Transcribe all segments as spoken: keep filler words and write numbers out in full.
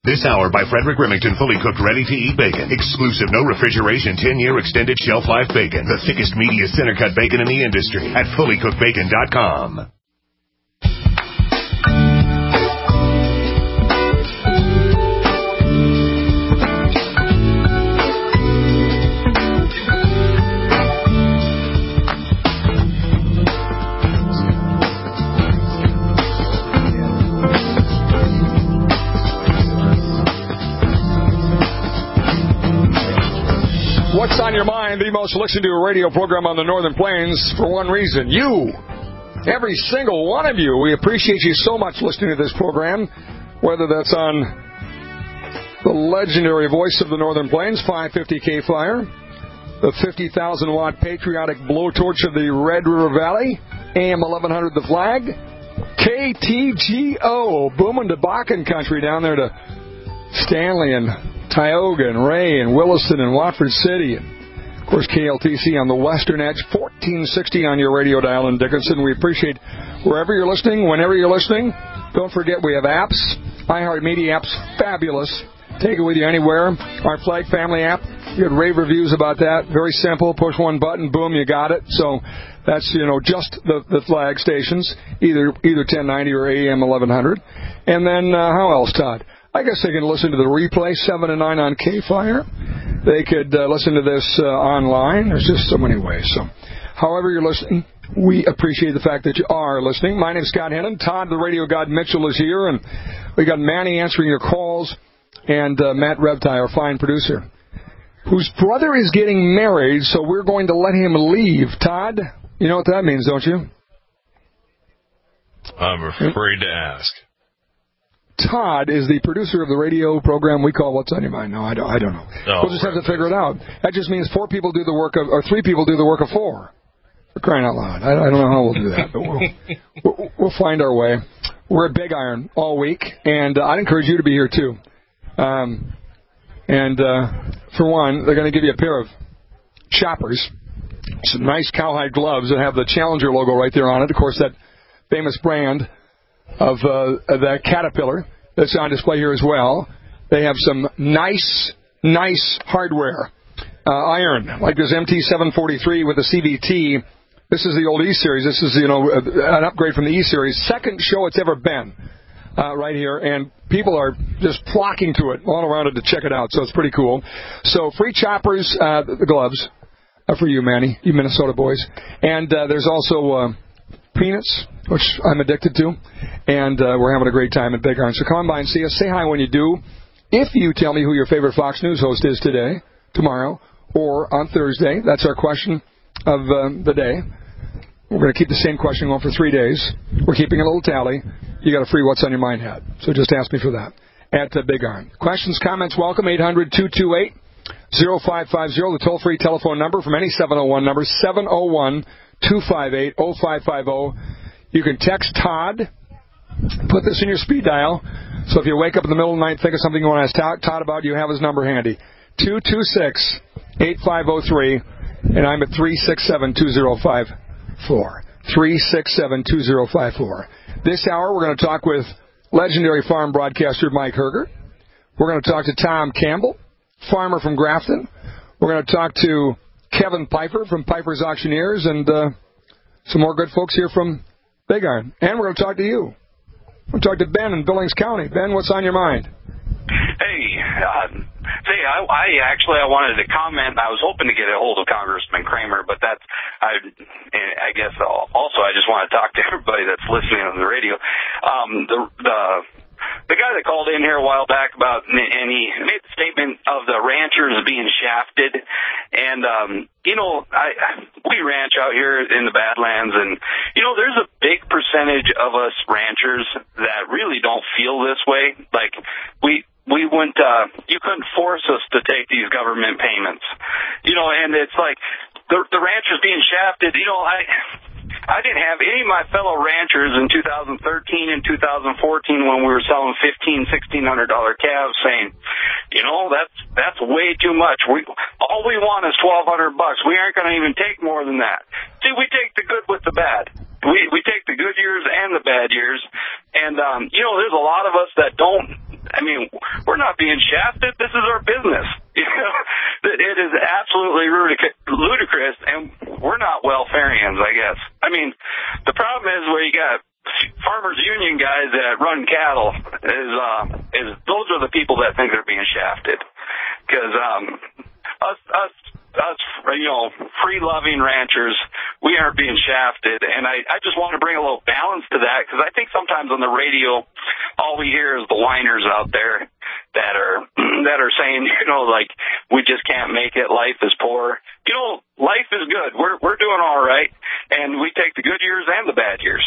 This hour by Frederick Remington, fully cooked, ready-to-eat bacon. Exclusive, no refrigeration, ten-year extended shelf life bacon. The thickest, meatiest, center-cut bacon in the industry at fully cooked bacon dot com. What's on your mind? The most listened to radio program on the Northern Plains for one reason. You. Every single one of you. We appreciate you so much listening to this program, whether that's on the legendary voice of the Northern Plains, five fifty K Flyer, the fifty thousand watt patriotic blowtorch of the Red River Valley, A M eleven hundred The Flag, K T G O, booming to Bakken country down there to Stanley and Tioga and Ray and Williston and Watford City, and of course K L T C on the western edge, fourteen sixty on your radio dial in Dickinson. We appreciate wherever you're listening, whenever you're listening. Don't forget we have apps. iHeartMedia app's fabulous. Take it with you anywhere. Our Flag Family app, you had rave reviews about that. Very simple. Push one button, boom, you got it. So that's, you know, just the, the Flag stations, either either ten ninety or A M eleven hundred. And then uh, how else, Todd? I guess they can listen to the replay, seven to nine on K-Fire. They could uh, listen to this uh, online. There's just so many ways. So, however you're listening, we appreciate the fact that you are listening. My name's Scott Hennon. Todd, the radio god Mitchell, is here. And we got Manny answering your calls. And uh, Matt Repti, our fine producer, whose brother is getting married, so we're going to let him leave. Todd, you know what that means, don't you? I'm afraid to ask. Todd is the producer of the radio program we call What's on Your Mind. No, I don't, I don't know. Oh, we'll just have to figure it out. That just means four people do the work of, or three people do the work of four. For crying out loud. I, I don't know how we'll do that, but we'll, we'll, we'll find our way. We're at Big Iron all week, and uh, I'd encourage you to be here too. Um, and uh, for one, they're going to give you a pair of choppers, some nice cowhide gloves that have the Challenger logo right there on it. Of course, that famous brand of uh, the Caterpillar that's on display here as well. They have some nice, nice hardware. Uh, iron, like this M T seven forty-three with the C V T. This is the old E-Series. This is, you know, an upgrade from the E-Series. Second show it's ever been uh, right here, and people are just flocking to it all around it to check it out, so it's pretty cool. So free choppers, uh, the gloves, uh, for you, Manny, you Minnesota boys. And uh, there's also uh, peanuts, which I'm addicted to, and uh, we're having a great time at Big Iron. So come on by and see us. Say hi when you do. If you tell me who your favorite Fox News host is today, tomorrow, or on Thursday, that's our question of um, the day. We're going to keep the same question going for three days. We're keeping a little tally. You got a free What's on Your Mind hat, so just ask me for that at uh, Big Iron. Questions, comments, welcome, eight hundred, two two eight, oh five five oh, the toll-free telephone number from any seven oh one number, seven oh one, two five eight, oh five five oh. You can text Todd. Put this in your speed dial, so if you wake up in the middle of the night, think of something you want to ask Todd about, you have his number handy. two two six, eight five oh three, and I'm at three six seven, two oh five four. three six seven, two oh five four. This hour, we're going to talk with legendary farm broadcaster Mike Herger. We're going to talk to Tom Campbell, farmer from Grafton. We're going to talk to Kevin Piper from Piper's Auctioneers, and uh, some more good folks here from Big Iron. And we're going to talk to you. We'll talk to Ben in Billings County. Ben, what's on your mind? Hey, uh, say, I, I actually I wanted to comment. I was hoping to get a hold of Congressman Kramer, but that's I. I guess also I just want to talk to everybody that's listening on the radio. Um, the the the guy that called in here a while back about, and he made the statement of the ranchers being shafted, and um, you know, I we ranch out here in the Badlands, and you know, there's a big percentage of us ranchers that really don't feel this way. Like we. We wouldn't, uh, you couldn't force us to take these government payments, you know, and it's like the, the ranchers being shafted. You know, I, I didn't have any of my fellow ranchers in two thousand thirteen and two thousand fourteen when we were selling fifteen, sixteen hundred dollar calves saying, you know, that's, that's way too much. We, all we want is twelve hundred bucks. We aren't going to even take more than that. See, we take the good with the bad. we we take the good years and the bad years, and um, you know, there's a lot of us that don't. I mean, we're not being shafted. This is our business. You know, it is absolutely ludicrous, and we're not welfarians, I guess. I mean, the problem is where you got farmers union guys that run cattle is uh, is those are the people that think they're being shafted, because um, us us. Us, you know, free-loving ranchers, we aren't being shafted, and I, I just want to bring a little balance to that, because I think sometimes on the radio, all we hear is the whiners out there that are that are saying, you know, like, we just can't make it, life is poor. You know, life is good. We're we're doing all right, and we take the good years and the bad years.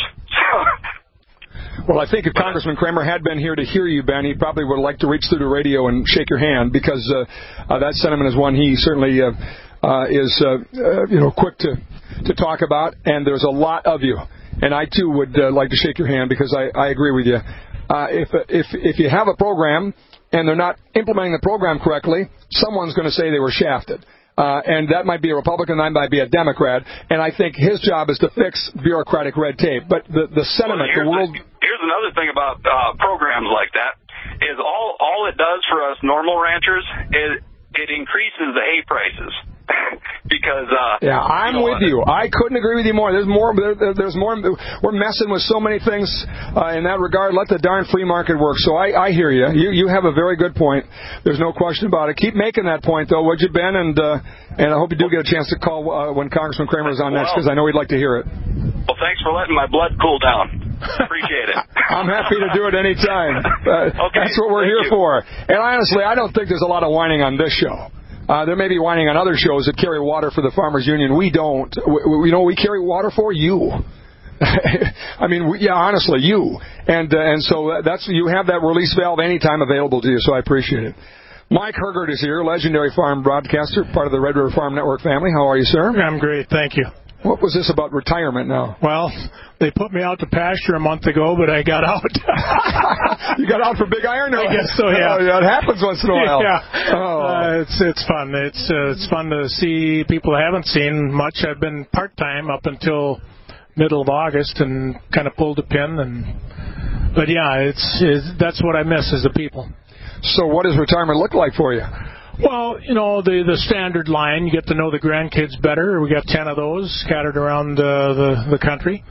So. Well, I think if Congressman Kramer had been here to hear you, Ben, he probably would like to reach through the radio and shake your hand, because uh, uh, that sentiment is one he certainly uh, uh, is, uh, uh, you know, quick to, to talk about. And there's a lot of you, and I too would uh, like to shake your hand, because I, I agree with you. Uh, if if if you have a program and they're not implementing the program correctly, someone's going to say they were shafted. Uh, and that might be a Republican, that might be a Democrat, and I think his job is to fix bureaucratic red tape. But the, the sentiment, well, the world... The, here's another thing about uh, programs like that, is all, all it does for us normal ranchers is it increases the hay prices. Because uh, yeah, I'm you know, with you. I couldn't agree with you more. There's more. There, there's more. We're messing with so many things uh, in that regard. Let the darn free market work. So I, I hear you. You you have a very good point. There's no question about it. Keep making that point, though, would you, Ben? And uh, and I hope you do get a chance to call uh, when Congressman Kramer is on next, because I know he'd like to hear it. Well, thanks for letting my blood cool down. Appreciate it. I'm happy to do it any time. Uh, okay, that's what we're here you. for. And honestly, I don't think there's a lot of whining on this show. Uh, there may be whining on other shows that carry water for the Farmers Union. We don't. We, you know, we carry water for you. I mean, we, yeah, honestly, you. And uh, and so that's you have that release valve anytime available to you. So I appreciate it. Mike Hergert is here, legendary farm broadcaster, part of the Red River Farm Network family. How are you, sir? I'm great, thank you. What was this about retirement now? Well, they put me out to pasture a month ago, but I got out. You got out for Big Iron? I guess so, yeah. Oh, yeah. It happens once in a while. Yeah. Oh. Uh, it's it's fun. It's uh, it's fun to see people I haven't seen much. I've been part-time up until middle of August and kind of pulled a pin. and But, yeah, it's, it's that's what I miss is the people. So what does retirement look like for you? Well, you know, the the standard line, you get to know the grandkids better. We got ten of those scattered around uh, the, the country.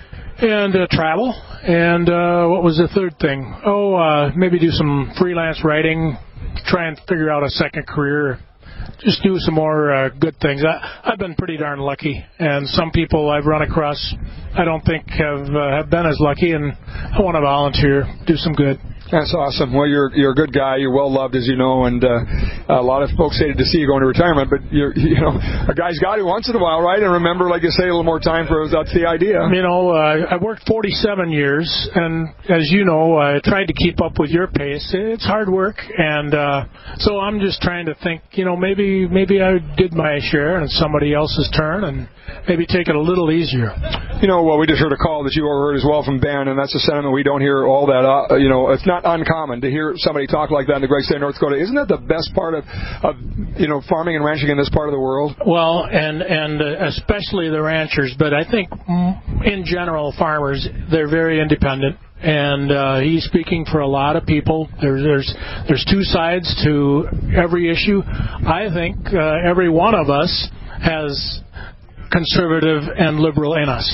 And uh, travel. And uh, what was the third thing? Oh, uh, maybe do some freelance writing, try and figure out a second career. Just do some more uh, good things. I, I've been pretty darn lucky. And some people I've run across I don't think have, uh, have been as lucky. And I want to volunteer, do some good. That's awesome. Well, you're you're a good guy. You're well loved, as you know, and uh, a lot of folks hated to see you going to retirement. But you're, you know, a guy's got to once in a while, right? And remember, like you say, a little more time for us. That's the idea. You know, uh, I worked forty-seven years, and as you know, I tried to keep up with your pace. It's hard work, and uh, so I'm just trying to think. You know, maybe maybe I did my share, and it's somebody else's turn, and maybe take it a little easier. You know, well, we just heard a call that you overheard as well from Ben, and that's a sentiment we don't hear all that. Uh, you know, it's not uncommon to hear somebody talk like that in the great state of North Dakota. Isn't that the best part of, of you know, farming and ranching in this part of the world? Well, and and uh, especially the ranchers, but I think in general farmers, they're very independent. And uh, he's speaking for a lot of people. There's there's there's two sides to every issue. I think uh, every one of us has conservative and liberal in us.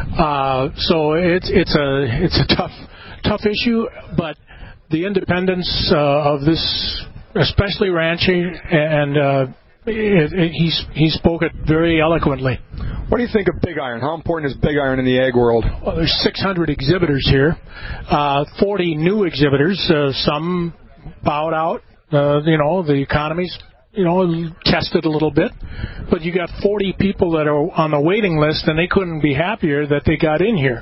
Uh, so it's it's a it's a tough tough issue, but the independence uh, of this, especially ranching, and uh, it, it, he's he spoke it very eloquently. What do you think of Big Iron? How important is Big Iron in the ag world? Well, there's six hundred exhibitors here, uh, forty new exhibitors. Uh, some bowed out. Uh, you know, the economy's you know tested a little bit, but you got forty people that are on the waiting list, and they couldn't be happier that they got in here.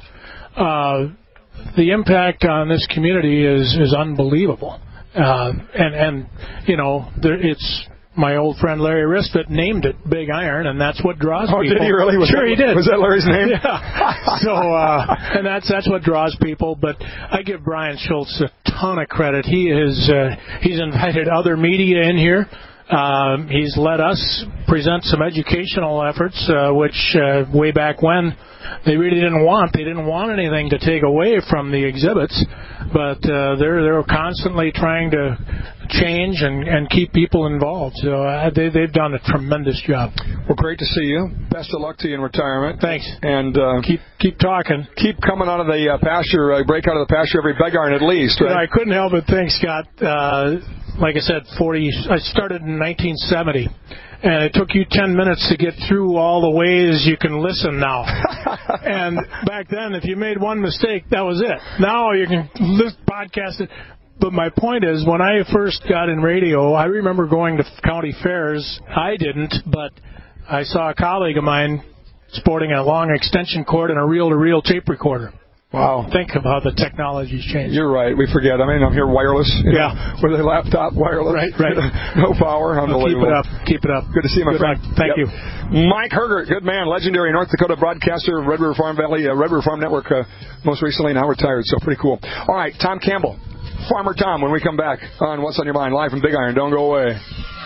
Uh, the impact on this community is is unbelievable, uh, and and you know there, it's. My old friend Larry Risfit named it Big Iron, and that's what draws oh, people. Oh, did he really? Was sure, that, he did. Was that Larry's name? Yeah. So, uh, and that's that's what draws people. But I give Brian Schultz a ton of credit. He is uh, he's invited other media in here. Um, he's let us present some educational efforts, uh, which uh, way back when they really didn't want. They didn't want anything to take away from the exhibits, but uh, they're they're constantly trying to change and, and keep people involved. So uh, they, they've done a tremendous job. Well, great to see you. Best of luck to you in retirement. Thanks. And uh, keep keep talking. Keep coming out of the uh, pasture. Uh, break out of the pasture every begarn at least. Right? You know, I couldn't help but think, Scott. Uh, like I said, forty. I started in nineteen seventy. And it took you ten minutes to get through all the ways you can listen now. And back then, if you made one mistake, that was it. Now you can list, podcast it. But my point is, when I first got in radio, I remember going to county fairs. I didn't, but I saw a colleague of mine sporting a long extension cord and a reel-to-reel tape recorder. Wow. Think of how the technology's changed. You're right. We forget. I mean, I'm here wireless. Yeah. Know, with a laptop wireless. Right, right. No power. Unbelievable. Well, keep it up. Keep it up. Good to see you, my good friend. Luck. Thank yep. you. Mike Hergert, good man, legendary North Dakota broadcaster, Red River Farm Valley, uh, Red River Farm Network, uh, most recently, now retired, so pretty cool. All right, Tom Campbell, Farmer Tom, when we come back on What's on Your Mind, live from Big Iron. Don't go away.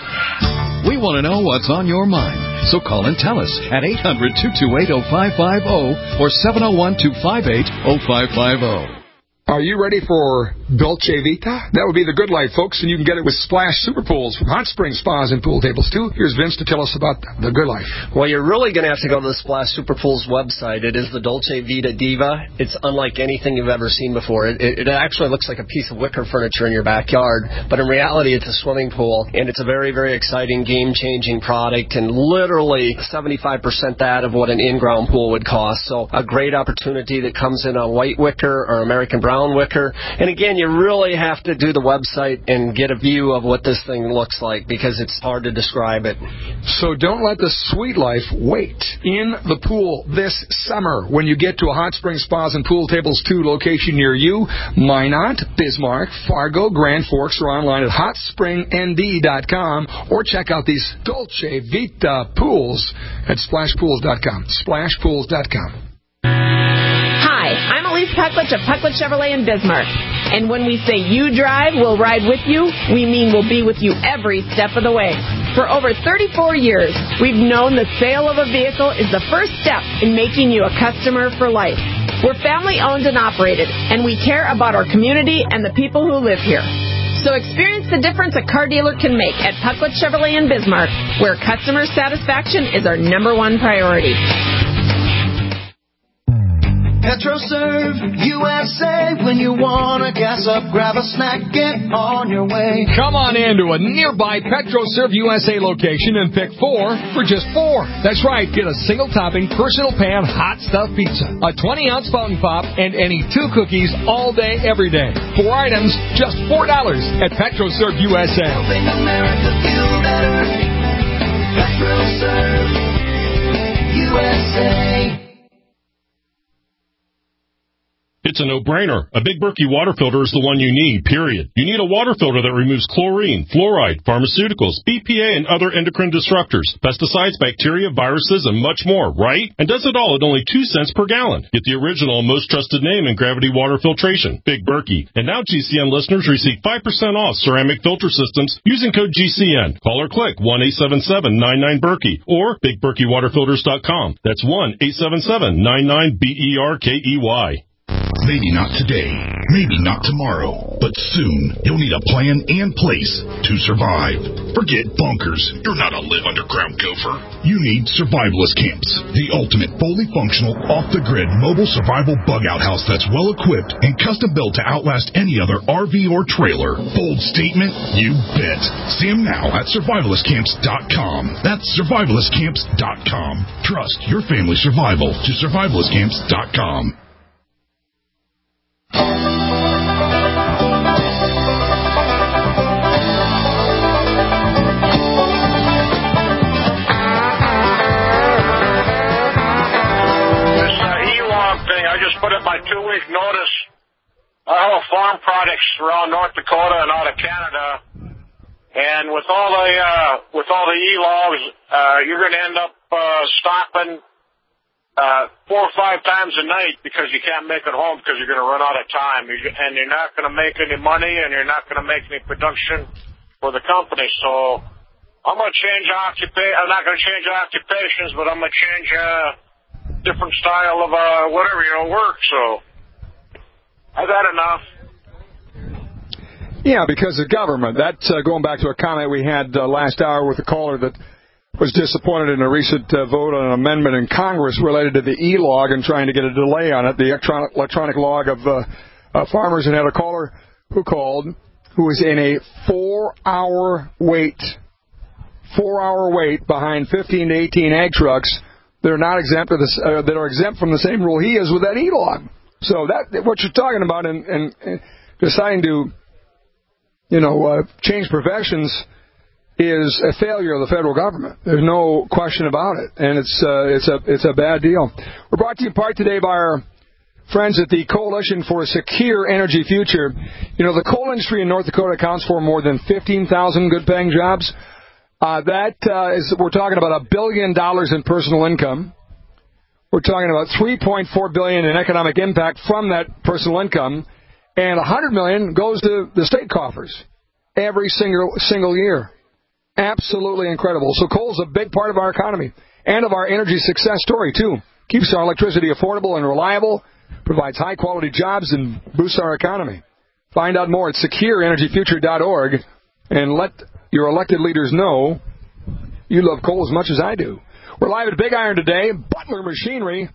We want to know what's on your mind, so call and tell us at eight hundred, two two eight, oh five five oh or seven oh one, two five eight, oh five five oh. Are you ready for Dolce Vita? That would be the good life, folks, and you can get it with Splash Super Pools from Hot Spring Spas and Pool Tables, too. Here's Vince to tell us about the good life. Well, you're really going to have to go to the Splash Super Pools website. It is the Dolce Vita Diva. It's unlike anything you've ever seen before. It, it, it actually looks like a piece of wicker furniture in your backyard, but in reality, it's a swimming pool, and it's a very, very exciting, game-changing product, and literally seventy-five percent that of what an in-ground pool would cost. So a great opportunity that comes in a white wicker or American brown wicker. And again, you really have to do the website and get a view of what this thing looks like because it's hard to describe it. So don't let the sweet life wait. In the pool this summer when you get to a Hot Spring Spas and Pool Tables two location near you, Minot, Bismarck, Fargo, Grand Forks, or online at hot spring n d dot com or check out these Dolce Vita pools at splash pools dot com. splash pools dot com. Hi, I'm Elise Pucklich of Pucklich Chevrolet in Bismarck. And when we say you drive, we'll ride with you, we mean we'll be with you every step of the way. For over thirty-four years, we've known the sale of a vehicle is the first step in making you a customer for life. We're family-owned and operated, and we care about our community and the people who live here. So experience the difference a car dealer can make at Pucklich Chevrolet in Bismarck, where customer satisfaction is our number one priority. PetroServe U S A. When you want to gas up, grab a snack, get on your way. Come on in to a nearby PetroServe U S A location and pick four for just four. That's right. Get a single-topping, personal pan, hot stuff pizza, a twenty-ounce fountain pop, and any two cookies all day, every day. Four items, just four dollars at PetroServe U S A. Helping America feel better. PetroServe U S A. It's a no-brainer. A Big Berkey water filter is the one you need, period. You need a water filter that removes chlorine, fluoride, pharmaceuticals, B P A, and other endocrine disruptors, pesticides, bacteria, viruses, and much more, right? And does it all at only two cents per gallon. Get the original and most trusted name in gravity water filtration, Big Berkey. And now G C N listeners receive five percent off ceramic filter systems using code G C N. Call or click one eight seven seven, nine nine, Berkey or big berkey water filters dot com. That's one eight seven seven, nine nine, B E R K E Y. Maybe not today, maybe not tomorrow, but soon you'll need a plan and place to survive. Forget bunkers. You're not a live underground gopher. You need survivalist camps, the ultimate fully functional, off-the-grid mobile survival bug-out house that's well-equipped and custom-built to outlast any other R V or trailer. Bold statement? You bet. See them now at survivalist camps dot com. That's survivalist camps dot com. Trust your family's survival to survivalist camps dot com. Put in my two-week notice. I haul farm products around North Dakota and out of Canada, and with all the uh, with all the e-logs, uh, you're going to end up uh, stopping uh, four or five times a night because you can't make it home because you're going to run out of time, and you're not going to make any money, and you're not going to make any production for the company. So I'm going to change occupation. I'm not going to change occupations, but I'm going to change a uh, different style of uh, whatever, you know, work. So I've had enough. Yeah, because the government. That's uh, going back to a comment we had uh, last hour with a caller that was disappointed in a recent uh, vote on an amendment in Congress related to the E-log and trying to get a delay on it, the electronic, electronic log of uh, uh, farmers, and had a caller who called who was in a four-hour wait, four-hour wait behind fifteen to eighteen ag trucks that are not exempt, of the, uh, that are exempt from the same rule he is with that E-log. So that what you're talking about, and, and, and deciding to, you know, uh, change professions is a failure of the federal government. There's no question about it, and it's uh, it's a it's a bad deal. We're brought to you in part today by our friends at the Coalition for a Secure Energy Future. You know, the coal industry in North Dakota accounts for more than fifteen thousand good-paying jobs. Uh, that uh, is, we're talking about a billion dollars in personal income. We're talking about three point four billion dollars in economic impact from that personal income, and one hundred million dollars goes to the state coffers every single single year. Absolutely incredible. So coal's a big part of our economy and of our energy success story, too. Keeps our electricity affordable and reliable, provides high-quality jobs, and boosts our economy. Find out more at secure energy future dot org and let your elected leaders know you love coal as much as I do. We're live at Big Iron today. Butler Machinery.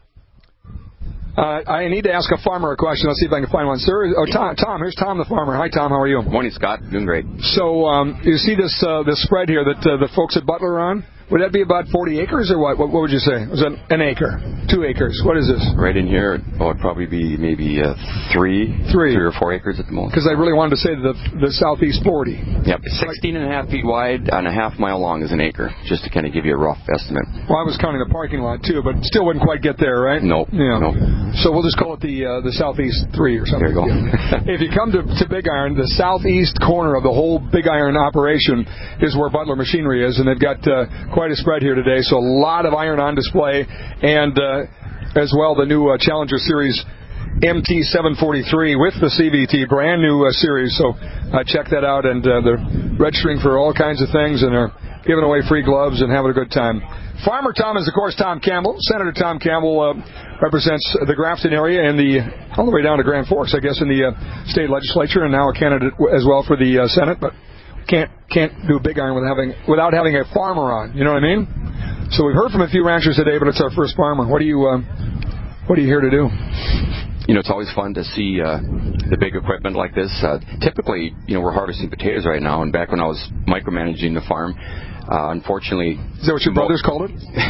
Uh, I need to ask a farmer a question. Let's see if I can find one. Sir, oh, Tom, Tom, here's Tom the farmer. Hi, Tom. How are you? Morning, Scott. Doing great. So um, you see this uh, this spread here that uh, the folks at Butler are on? Would that be about forty acres or what? What, what would you say? Was it an acre? Two acres? What is this? Right in here, oh, it'd probably be maybe uh, three, three, three or four acres at the most. Because I really wanted to say the the southeast forty. Yep, sixteen and a half feet wide and a half mile long is an acre, just to kind of give you a rough estimate. Well, I was counting the parking lot too, but still wouldn't quite get there, right? Nope. Yeah. Nope. So we'll just call it the uh, the southeast three or something. There you go. If you come to, to Big Iron, the southeast corner of the whole Big Iron operation is where Butler Machinery is, and they've got uh, quite a spread here today. So a lot of iron on display, and uh, as well the new uh, Challenger Series M T seven forty-three with the C V T, brand new uh, series. So uh, check that out, and uh, they're registering for all kinds of things, and they're giving away free gloves and having a good time. Farmer Tom is, of course, Tom Campbell. Senator Tom Campbell uh, represents the Grafton area and the all the way down to Grand Forks, I guess, in the uh, state legislature, and now a candidate as well for the uh, Senate, but can't can't do Big Iron without having without having a farmer on. You know what I mean? So we've heard from a few ranchers today, but it's our first farmer. What are you uh, What are you here to do? You know, it's always fun to see uh, the big equipment like this. Uh, typically, you know, we're harvesting potatoes right now, and back when I was micromanaging the farm, uh, unfortunately... Is that what your brothers called it?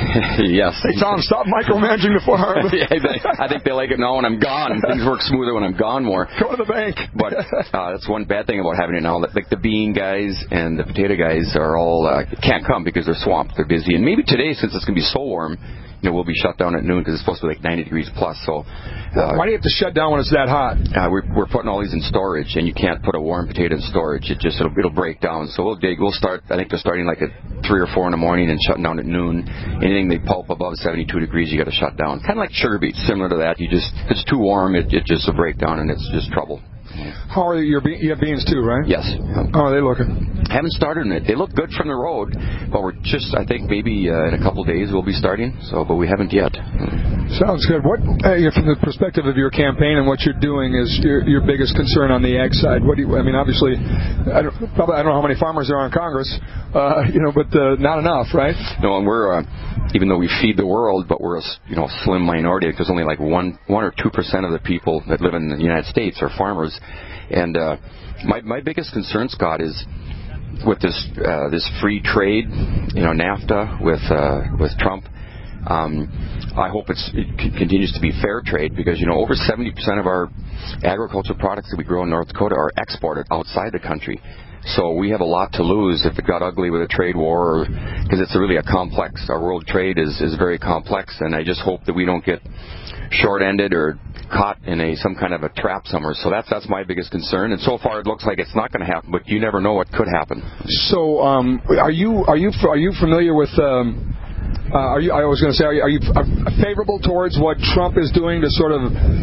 Yes. Hey, Tom, stop micromanaging the farm. Yeah, they, I think they like it now when I'm gone. Things work smoother when I'm gone more. Go to the bank. But uh, that's one bad thing about having it now. Like the bean guys and the potato guys are all uh, can't come because they're swamped. They're busy. And maybe today, since it's going to be so warm, you know, we'll be shut down at noon because it's supposed to be like ninety degrees plus. So, uh, why do you have to shut down when it's that hot? Uh, we're we're putting all these in storage, and you can't put a warm potato in storage. It just it'll, it'll break down. So we'll dig. We'll start. I think they're starting like at three or four in the morning and shutting down at noon. Anything they pulp above seventy-two degrees, you got to shut down. Kind of like sugar beets, similar to that. You just if it's too warm, it it just will break down, and it's just trouble. How are your be- you have beans too, right? Yes. How are they looking? Haven't started it. They look good from the road, but we're just, I think maybe uh, in a couple of days we'll be starting. So, but we haven't yet. Sounds good. What, uh, from the perspective of your campaign and what you're doing, is your, your biggest concern on the ag side? What do you? I mean, obviously, I don't, probably I don't know how many farmers there are in Congress, uh, you know, but uh, not enough, right? No, and we're uh, even though we feed the world, but we're a you know slim minority because only like one one or two percent of the people that live in the United States are farmers. And uh, my my biggest concern, Scott, is with this uh, this free trade, you know, NAFTA with uh, with Trump. Um, I hope it's, it c- continues to be fair trade because you know over seventy percent of our agricultural products that we grow in North Dakota are exported outside the country. So we have a lot to lose if it got ugly with a trade war, because it's a really a complex. Our world trade is is very complex, and I just hope that we don't get short-ended or caught in a some kind of a trap somewhere. So that's that's my biggest concern. And so far, it looks like it's not going to happen, but you never know what could happen. So, um, are you are you are you familiar with? Um, uh, are you? I was going to say, are you, are you favorable towards what Trump is doing to sort of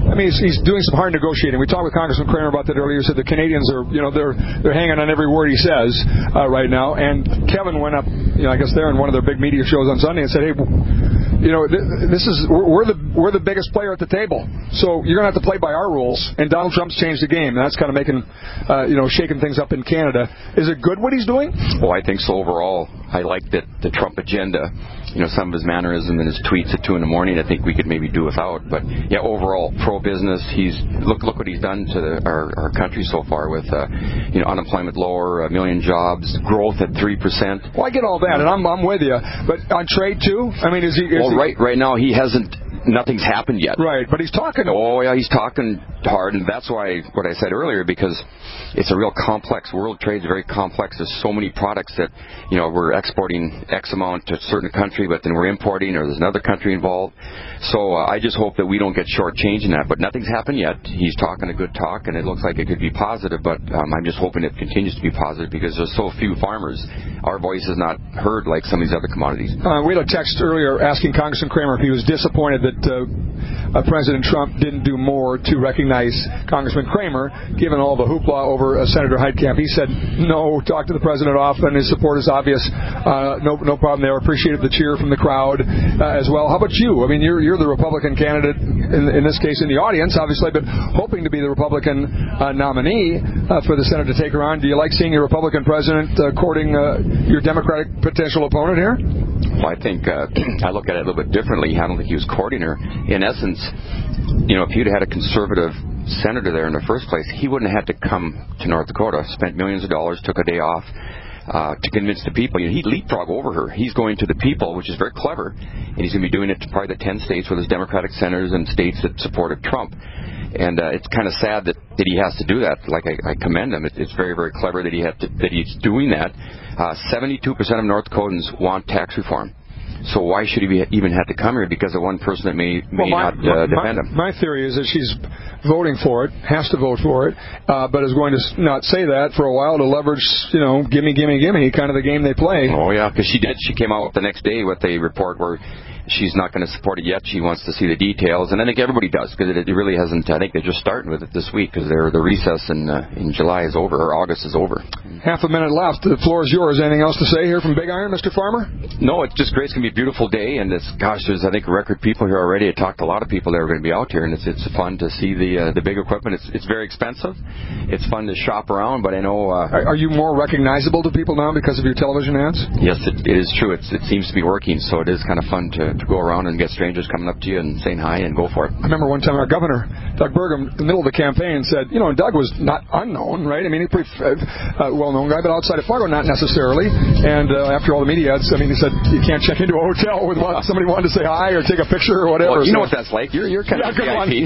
I mean, he's, he's doing some hard negotiating. We talked with Congressman Kramer about that earlier. He said the Canadians are, you know, they're they're hanging on every word he says uh, right now. And Kevin went up, you know, I guess they're in one of their big media shows on Sunday and said, hey, you know, this is we're the we're the biggest player at the table, so you're gonna have to play by our rules. And Donald Trump's changed the game, and that's kind of making, uh, you know, shaking things up in Canada. Is it good what he's doing? Well, I think so overall. I like that the Trump agenda. You know, some of his mannerism and his tweets at two in the morning, I think we could maybe do without. But yeah, overall pro-business. He's look look what he's done to the, our our country so far with uh, you know unemployment lower, a million jobs, growth at three percent. Well, I get all that, and I'm I'm with you. But on trade too. I mean, is he? Is well, he... right right now he hasn't. Nothing's happened yet. Right, but he's talking. Oh, yeah, he's talking hard, and that's why what I said earlier, because it's a real complex world. Trade's very complex. There's so many products that, you know, we're exporting X amount to a certain country, but then we're importing, or there's another country involved. So uh, I just hope that we don't get shortchanged in that. But nothing's happened yet. He's talking a good talk, and it looks like it could be positive, but um, I'm just hoping it continues to be positive because there's so few farmers. Our voice is not heard like some of these other commodities. Uh, we had a text earlier asking Congressman Kramer if he was disappointed that uh, uh, President Trump didn't do more to recognize Congressman Kramer, given all the hoopla over uh, Senator Heitkamp. He said, no, talk to the president often. His support is obvious. Uh, no no problem there. Appreciated the cheer from the crowd uh, as well. How about you? I mean, you're you're the Republican candidate, in, in this case in the audience, obviously, but hoping to be the Republican uh, nominee uh, for the Senate to take her on. Do you like seeing your Republican president uh, courting uh, your Democratic potential opponent here? Well, I think uh, I look at it a little bit differently. I don't think he was courting her. In essence, you know, if you'd had a conservative senator there in the first place, he wouldn't have had to come to North Dakota, spent millions of dollars, took a day off uh, to convince the people. You know, he'd leapfrog over her. He's going to the people, which is very clever, and he's going to be doing it to probably the ten states with his Democratic senators and states that supported Trump. And uh, it's kind of sad that, that he has to do that. Like, I, I commend him. It, it's very, very clever that he had to, that he's doing that. Uh, seventy-two percent of North Dakotans want tax reform. So why should he be, even have to come here because of one person that may, may well, my, not uh, defend my, him? My theory is that she's voting for it, has to vote for it, uh, but is going to not say that for a while to leverage, you know, gimme, gimme, gimme, kind of the game they play. Oh, yeah, because she did. She came out the next day with a report where she's not going to support it yet. She wants to see the details, and I think everybody does because it, it really hasn't. I think they're just starting with it this week because the recess in uh, in July is over, or August is over. Half a minute left. The floor is yours. Anything else to say here from Big Iron, Mister Farmer? No, it's just great. It's going to be a beautiful day, and it's gosh, there's I think record people here already. I talked to a lot of people that are going to be out here, and it's it's fun to see the uh, the big equipment. It's it's very expensive. It's fun to shop around, but I know. Uh, are, are you more recognizable to people now because of your television ads? Yes, it, it is true. It's, it seems to be working, so it is kind of fun to, to go around and get strangers coming up to you and saying hi and go for it. I remember one time our governor, Doug Burgum, in the middle of the campaign said, you know, Doug was not unknown, right? I mean, he's a pretty uh, well-known guy, but outside of Fargo, not necessarily. And uh, after all the media ads, I mean, he said, you can't check into a hotel with one, somebody wanted to say hi or take a picture or whatever. Well, you so, know what that's like. You're, you're kind yeah, of V I P.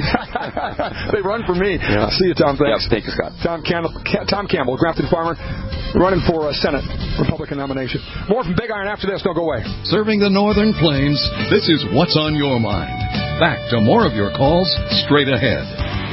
They run for me. Yeah. See you, Tom. Thanks. Yeah, thank you, Scott. Tom Campbell, Tom Campbell, Grafton Farmer, running for a Senate Republican nomination. More from Big Iron after this. Don't go away. Serving the Northern Plains, this is What's on Your Mind. Back to more of your calls straight ahead.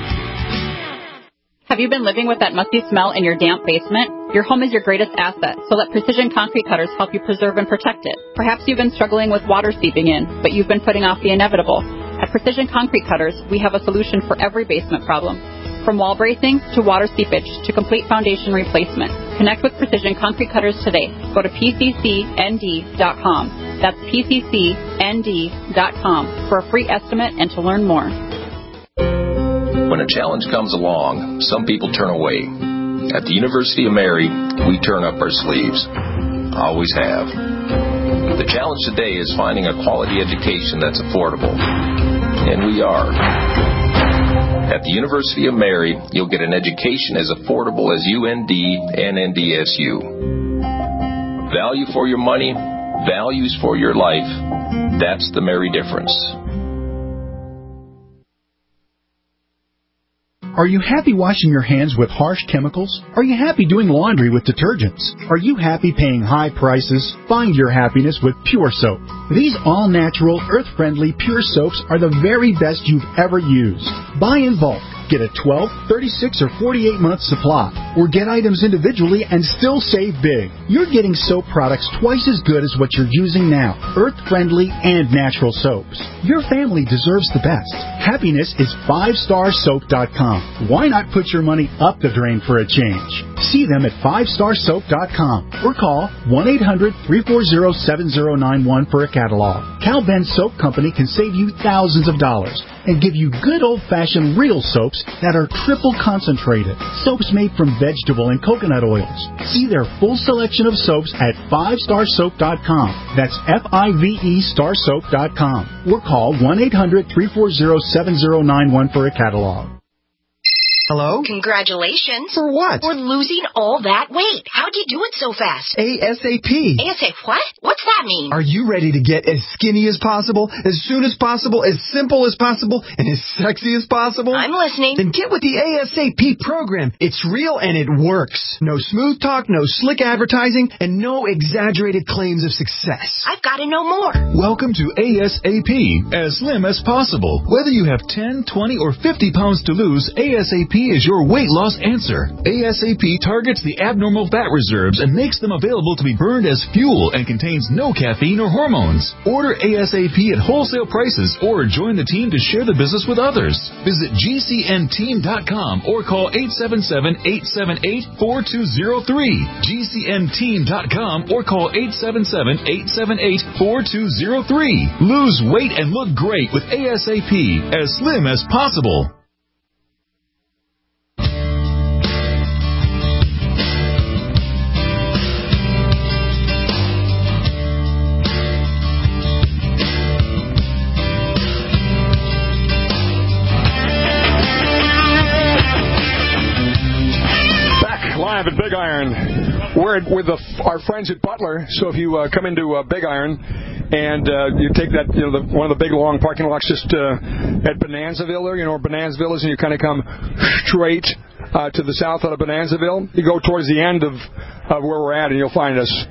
Have you been living with that musty smell in your damp basement? Your home is your greatest asset, so let Precision Concrete Cutters help you preserve and protect it. Perhaps you've been struggling with water seeping in, but you've been putting off the inevitable. At Precision Concrete Cutters, we have a solution for every basement problem. From wall bracing to water seepage to complete foundation replacement. Connect with Precision Concrete Cutters today. Go to P C C N D dot com. That's P C C N D dot com for a free estimate and to learn more. When a challenge comes along, some people turn away. At the University of Mary, we turn up our sleeves. Always have. The challenge today is finding a quality education that's affordable. And we are. At the University of Mary, you'll get an education as affordable as U N D and N D S U. Value for your money, values for your life. That's the Mary difference. Are you happy washing your hands with harsh chemicals? Are you happy doing laundry with detergents? Are you happy paying high prices? Find your happiness with Pure Soap. These all-natural, earth-friendly, pure soaps are the very best you've ever used. Buy in bulk. Get a twelve, thirty-six, or forty-eight month supply. Or get items individually and still save big. You're getting soap products twice as good as what you're using now. Earth-friendly and natural soaps. Your family deserves the best. Happiness is five star soap dot com. Why not put your money up the drain for a change? See them at five star soap dot com or call one eight hundred, three four zero, seven zero nine one for a catalog. Cal Ben Soap Company can save you thousands of dollars and give you good old-fashioned real soaps that are triple concentrated. Soaps made from vegetable and coconut oils. See their full selection of soaps at five star soap dot com. That's F I V E star soap dot com. Or call one eight hundred, three four zero, seven zero nine one for a catalog. Hello? Congratulations. For what? For losing all that weight. How'd you do it so fast? ASAP. ASAP what? What's that mean? Are you ready to get as skinny as possible, as soon as possible, as simple as possible, and as sexy as possible? I'm listening. Then get with the ASAP program. It's real and it works. No smooth talk, no slick advertising, and no exaggerated claims of success. I've got to know more. Welcome to ASAP, as slim as possible. Whether you have ten, twenty, or fifty pounds to lose, ASAP is your weight loss answer. ASAP targets the abnormal fat reserves and makes them available to be burned as fuel and contains no caffeine or hormones. Order ASAP at wholesale prices or join the team to share the business with others. Visit G C N team dot com or call eight seven seven, eight seven eight, four two zero three. G C N team dot com or call eight seven seven, eight seven eight, four two zero three. Lose weight and look great with ASAP, as slim as possible. At Big Iron, we're at, with the, our friends at Butler. So if you uh, come into uh, Big Iron and uh, you take that, you know, the, one of the big long parking lots just uh, at Bonanzaville there, you know where Bonanzaville is, and you kind of come straight uh, to the south out of Bonanzaville. You go towards the end of, of where we're at, and you'll find us.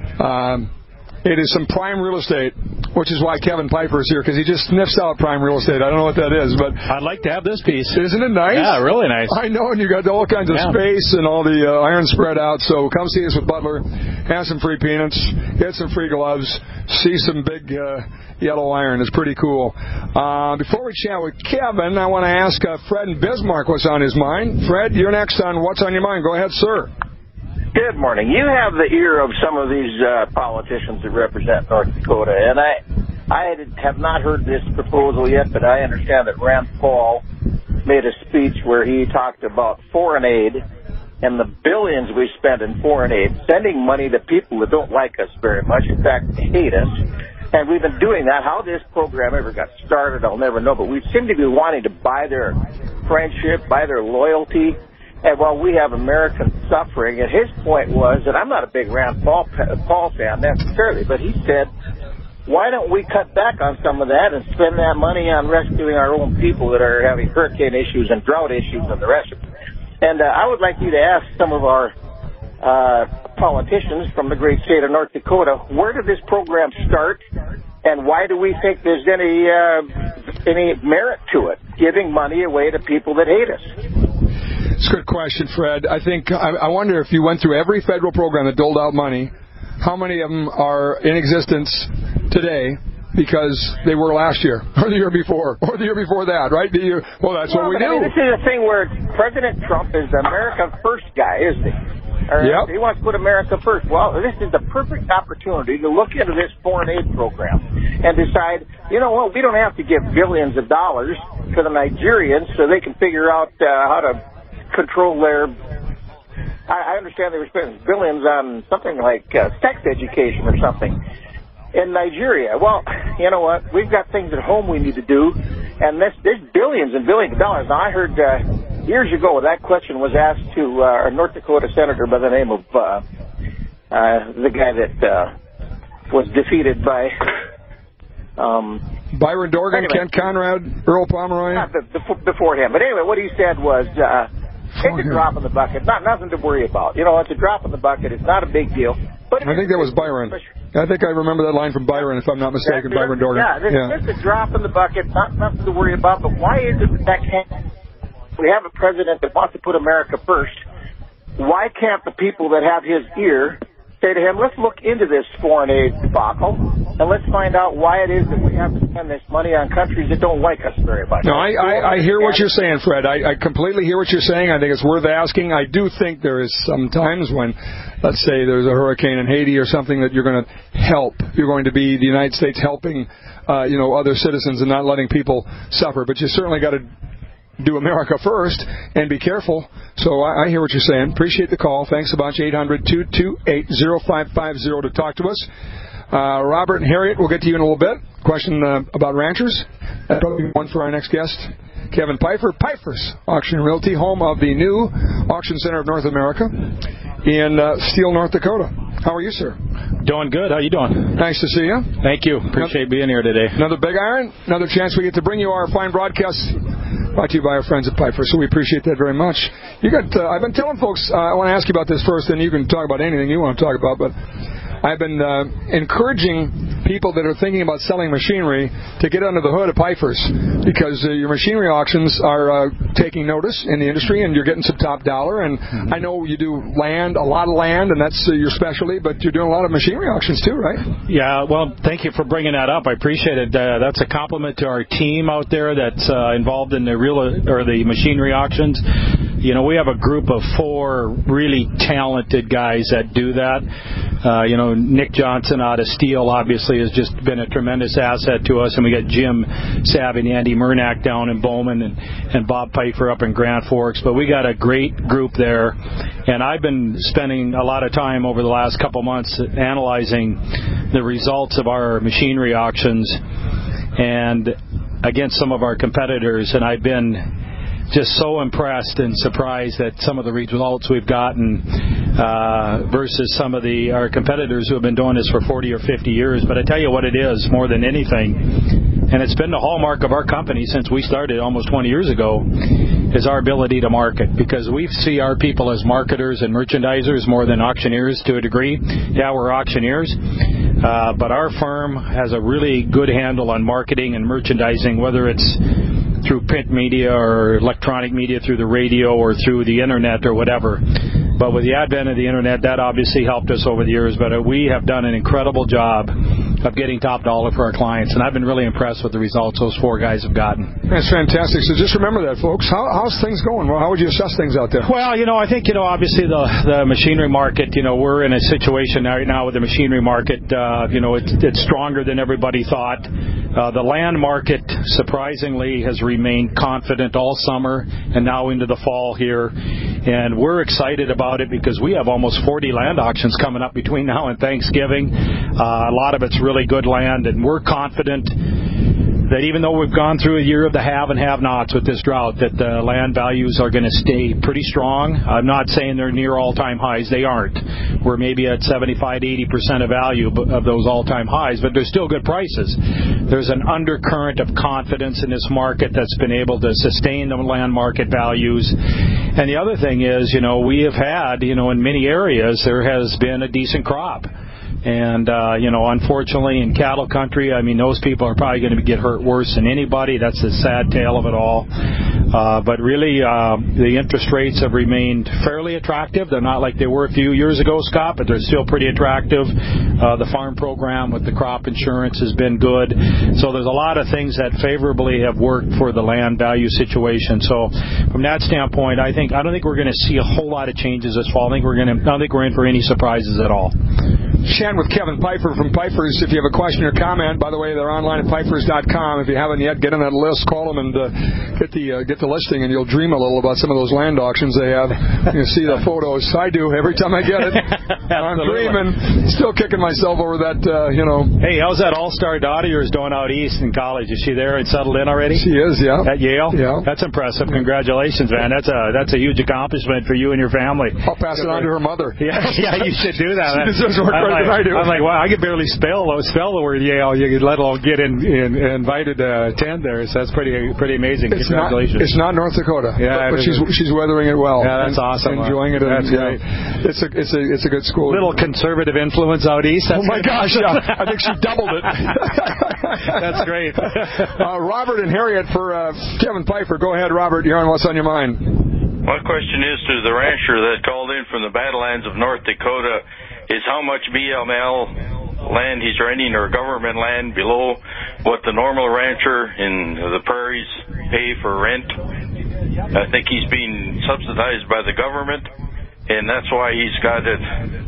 Um, It is some prime real estate, which is why Kevin Piper is here, because he just sniffs out prime real estate. I don't know what that is, but I'd like to have this piece. Isn't it nice? Yeah, really nice. I know, and you got all kinds of yeah. space and all the uh, iron spread out. So come see us with Butler, have some free peanuts, get some free gloves, see some big uh, yellow iron. It's pretty cool. Uh, before we chat with Kevin, I want to ask uh, Fred in Bismarck what's on his mind. Fred, you're next on What's on Your Mind. Go ahead, sir. Good morning. You have the ear of some of these uh, politicians that represent North Dakota, and I I have not heard this proposal yet, but I understand that Rand Paul made a speech where he talked about foreign aid and the billions we spend in foreign aid, sending money to people that don't like us very much, in fact, hate us. And we've been doing that. How this program ever got started, I'll never know, but we seem to be wanting to buy their friendship, buy their loyalty. And while we have Americans suffering, and his point was, and I'm not a big Rand Paul, Paul fan necessarily, but he said, why don't we cut back on some of that and spend that money on rescuing our own people that are having hurricane issues and drought issues and the rest of it? And uh, I would like you to ask some of our uh, politicians from the great state of North Dakota, where did this program start, and why do we think there's any uh, any merit to it, giving money away to people that hate us? It's a good question, Fred. I think I, I wonder if you went through every federal program that doled out money, how many of them are in existence today because they were last year, or the year before, or the year before that, right? The year, well, that's well, what we do. I mean, this is a thing where President Trump is the America First guy, isn't he? Or yep. He wants to put America first. Well, this is the perfect opportunity to look into this foreign aid program and decide, you know what, we don't have to give billions of dollars to the Nigerians so they can figure out uh, how to control their... I, I understand they were spending billions on something like uh, sex education or something in Nigeria. Well, you know what? We've got things at home we need to do, and this, there's billions and billions of dollars. Now, I heard uh, years ago that question was asked to uh, a North Dakota senator by the name of uh, uh, the guy that uh, was defeated by... Um, Byron Dorgan, anyway, Kent Conrad, Earl Pomeroy? Not the, the, before him. But anyway, what he said was... Uh, It's a drop in the bucket, not nothing to worry about. You know, it's a drop in the bucket. It's not a big deal. But I think that was Byron. I think I remember that line from Byron, if I'm not mistaken, Byron Dorgan. Yeah, this yeah. is a drop in the bucket, not nothing to worry about. But why is it that, that can't, we have a president that wants to put America first? Why can't the people that have his ear say to him, let's look into this foreign aid debacle, and let's find out why it is that we have to spend this money on countries that don't like us very much. No, I, I, I hear what you're saying, Fred. I, I completely hear what you're saying. I think it's worth asking. I do think there is some times when, let's say there's a hurricane in Haiti or something, that you're going to help. You're going to be the United States helping, uh, you know, other citizens and not letting people suffer. But you certainly got to do America first and be careful. So I, I hear what you're saying. Appreciate the call. Thanks a bunch. eight hundred, two two eight, oh five five oh to talk to us. Uh, Robert and Harriet, we'll get to you in a little bit. Question uh, about ranchers. That'll probably be one for our next guest. Kevin Pfeiffer, Pfeiffer's Auction and Realty, home of the new Auction Center of North America in uh, Steele, North Dakota. How are you, sir? Doing good. How you doing? Nice to see you. Thank you. Appreciate another, being here today. Another big iron. Another chance we get to bring you our fine broadcasts brought to you by our friends at Pfeiffer, so we appreciate that very much. You got. Uh, I've been telling folks, uh, I want to ask you about this first, and you can talk about anything you want to talk about, but I've been uh, encouraging people that are thinking about selling machinery to get under the hood of Pfeiffer's, because uh, your machinery auctions are uh, taking notice in the industry, and you're getting some top dollar. And mm-hmm. I know you do land, a lot of land, and that's uh, your specialty, but you're doing a lot of machinery auctions too, right? Yeah, well, thank you for bringing that up. I appreciate it. Uh, that's a compliment to our team out there that's uh, involved in the real or the machinery auctions. You know, we have a group of four really talented guys that do that. Uh, you know, Nick Johnson out of Steele obviously has just been a tremendous asset to us, and we got Jim Savvy and Andy Murnack down in Bowman, and, and Bob Pfeiffer up in Grand Forks. But we got a great group there, and I've been spending a lot of time over the last couple months analyzing the results of our machinery auctions and against some of our competitors, and I've been just so impressed and surprised at some of the results we've gotten uh, versus some of the our competitors who have been doing this for forty or fifty years. But I tell you what it is, more than anything, and it's been the hallmark of our company since we started almost twenty years ago, is our ability to market. Because we see our people as marketers and merchandisers more than auctioneers to a degree. Yeah, we're auctioneers, uh, but our firm has a really good handle on marketing and merchandising, whether it's through print media or electronic media, through the radio or through the internet or whatever. But with the advent of the internet, that obviously helped us over the years. But we have done an incredible job of getting top dollar for our clients, and I've been really impressed with the results those four guys have gotten. That's fantastic. So just remember that, folks. How, how's things going? Well, how would you assess things out there? Well, you know, I think, you know, obviously the, the machinery market, you know, we're in a situation right now with the machinery market, uh, you know, it's, it's stronger than everybody thought. Uh, the land market, surprisingly, has remained confident all summer and now into the fall here. And we're excited about it because we have almost forty land auctions coming up between now and Thanksgiving. Uh, a lot of it's really good land, and we're confident that even though we've gone through a year of the have and have-nots with this drought, that the land values are going to stay pretty strong. I'm not saying they're near all-time highs. They aren't. We're maybe at seventy-five to eighty percent of value of those all-time highs, but they're still good prices. There's an undercurrent of confidence in this market that's been able to sustain the land market values. And the other thing is, you know, we have had, you know, in many areas, there has been a decent crop. And, uh, you know, unfortunately in cattle country, I mean, those people are probably going to get hurt worse than anybody. That's the sad tale of it all. Uh, but really, uh, the interest rates have remained fairly attractive. They're not like they were a few years ago, Scott, but they're still pretty attractive. Uh, the farm program with the crop insurance has been good. So there's a lot of things that favorably have worked for the land value situation. So from that standpoint, I think, I don't think we're going to see a whole lot of changes this fall. I think we're going to, I don't think we're in for any surprises at all. Chatting with Kevin Pfeiffer from Pfeiffer's. If you have a question or comment, by the way, they're online at Pfeiffer's dot com. If you haven't yet, get on that list, call them, and uh, get the uh, get the listing, and you'll dream a little about some of those land auctions they have. You see the photos. I do every time I get it. I'm dreaming, still kicking myself over that. Uh, you know. Hey, how's that all-star daughter yours doing out east in college? Is she there and settled in already? She is, yeah. At Yale? Yeah. That's impressive. Congratulations, man. That's a that's a huge accomplishment for you and your family. I'll pass it on to her mother. Yeah, yeah, you should do that. She deserves more credit than I do. I'm like, wow, I can barely spell spell the word Yale. You could let alone get in, in, invited to attend there. So that's pretty pretty amazing. It's Congratulations. Not, it's not North Dakota. Yeah, but, but she's she's weathering it well. Yeah, that's and, awesome. Enjoying it. And, that's yeah, great. It's a it's a it's a good school. Little conservative influence out east. That's oh my gosh! Yeah, I think she doubled it. That's great. uh, Robert and Harriet for uh, Kevin Pfeiffer. Go ahead, Robert. You're on What's on Your Mind. My question is to the rancher that called in from the Badlands of North Dakota is how much B M L land he's renting or government land below what the normal rancher in the prairies pay for rent. I think he's being subsidized by the government, and that's why he's got it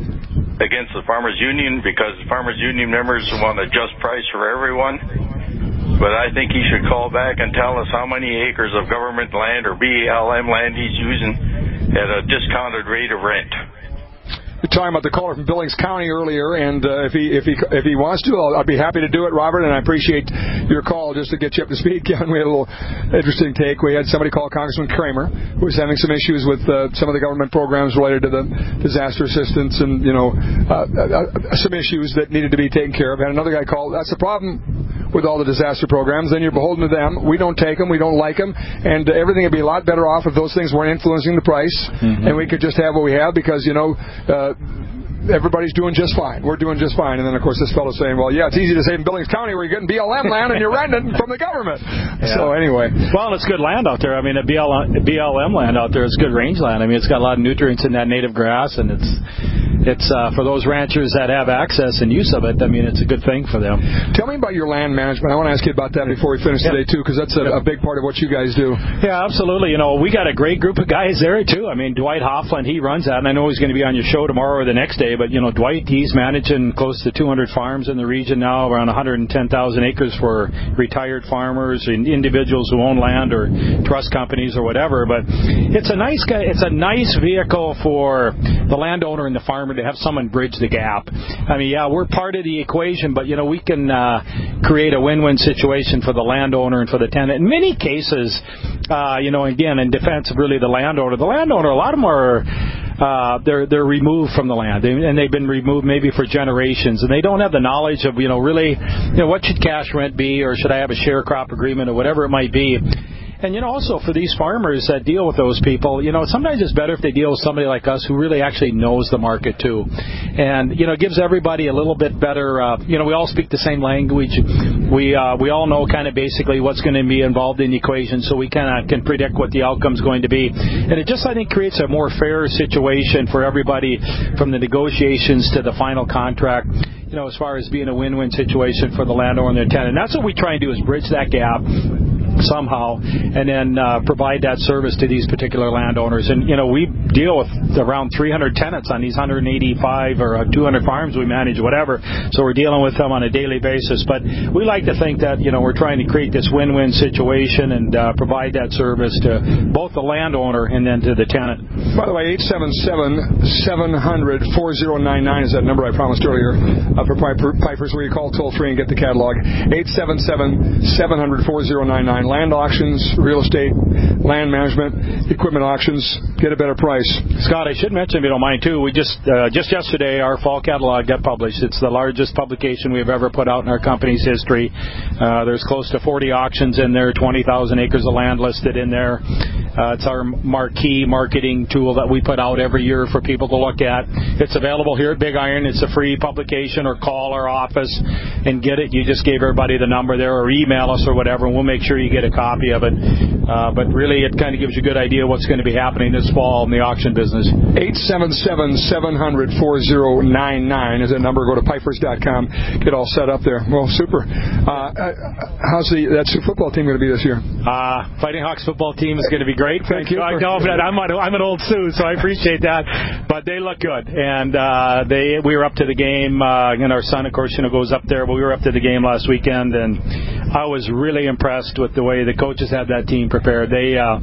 against the Farmers Union, because the Farmers Union members want a just price for everyone. But I think he should call back and tell us how many acres of government land or B L M land he's using at a discounted rate of rent. You're talking about the caller from Billings County earlier, and uh, if he if he if he wants to, I'll, I'll be happy to do it, Robert. And I appreciate your call just to get you up to speed, Kevin. We had a little interesting take. We had somebody call Congressman Kramer, who was having some issues with uh, some of the government programs related to the disaster assistance, and you know uh, uh, some issues that needed to be taken care of. Had another guy call. That's the problem with all the disaster programs. Then you're beholden to them. We don't take them. We don't like them, and uh, everything would be a lot better off if those things weren't influencing the price, mm-hmm. and we could just have what we have because you know. Uh, Everybody's doing just fine. We're doing just fine. And then, of course, this fellow's saying, well, yeah, it's easy to say in Billings County where you're getting B L M land and you're renting from the government. Yeah. So, anyway. Well, it's good land out there. I mean, a B L M land out there is good rangeland. I mean, it's got a lot of nutrients in that native grass, and it's it's uh, for those ranchers that have access and use of it, I mean, it's a good thing for them. Tell me about your land management. I want to ask you about that before we finish yeah. today, too, because that's a, a big part of what you guys do. Yeah, absolutely. You know, we got a great group of guys there, too. I mean, Dwight Hoffland, he runs that, and I know he's going to be on your show tomorrow or the next day. But, you know, Dwight, he's managing close to two hundred farms in the region now, around one hundred ten thousand acres for retired farmers and individuals who own land or trust companies or whatever. But it's a nice guy, it's a nice vehicle for the landowner and the farmer to have someone bridge the gap. I mean, yeah, we're part of the equation, but, you know, we can uh, create a win-win situation for the landowner and for the tenant. In many cases, uh, you know, again, in defense of really the landowner, the landowner, a lot of them are Uh, they're they're removed from the land, they, and they've been removed maybe for generations, and they don't have the knowledge of you know really you know what should cash rent be, or should I have a share crop agreement, or whatever it might be. And, you know, also for these farmers that deal with those people, you know, sometimes it's better if they deal with somebody like us who really actually knows the market, too. And, you know, it gives everybody a little bit better, uh, you know, we all speak the same language. We uh, we all know kind of basically what's going to be involved in the equation, so we kind of can predict what the outcome's going to be. And it just, I think, creates a more fair situation for everybody from the negotiations to the final contract, you know, as far as being a win-win situation for the landowner and their tenant. And that's what we try and do, is bridge that gap somehow, and then uh, provide that service to these particular landowners. And, you know, we deal with around three hundred tenants on these one hundred eighty-five or two hundred farms we manage, whatever. So we're dealing with them on a daily basis. But we like to think that, you know, we're trying to create this win-win situation and uh, provide that service to both the landowner and then to the tenant. By the way, eight seven seven, seven hundred, four oh nine nine is that number I promised earlier uh, for Pipers, where you call toll-free and get the catalog. eight seven seven, seven hundred, four oh nine nine. Land auctions, real estate, land management, equipment auctions. Get a better price. Scott, I should mention, if you don't mind, too, we just uh, just yesterday our fall catalog got published. It's the largest publication we've ever put out in our company's history. Uh, there's close to forty auctions in there, twenty thousand acres of land listed in there. Uh, it's our marquee marketing tool that we put out every year for people to look at. It's available here at Big Iron. It's a free publication, or call our office and get it. You just gave everybody the number there, or email us or whatever, and we'll make sure you get a copy of it. Uh, but really, it kind of gives you a good idea what's going to be happening this fall in the auction business. eight seven seven, seven hundred, four oh nine nine is that number. Go to pipers dot com. Get all set up there. Well, super. Uh, how's the that football team going to be this year? Uh, Fighting Hawks football team is going to be great. Thank you. I know, but I'm, I'm an old Sioux, so I appreciate that. But they look good. And uh, they we were up to the game. Uh, and our son, of course, you know, goes up there. But we were up to the game last weekend, and I was really impressed with the way the coaches had that team prepared. They uh,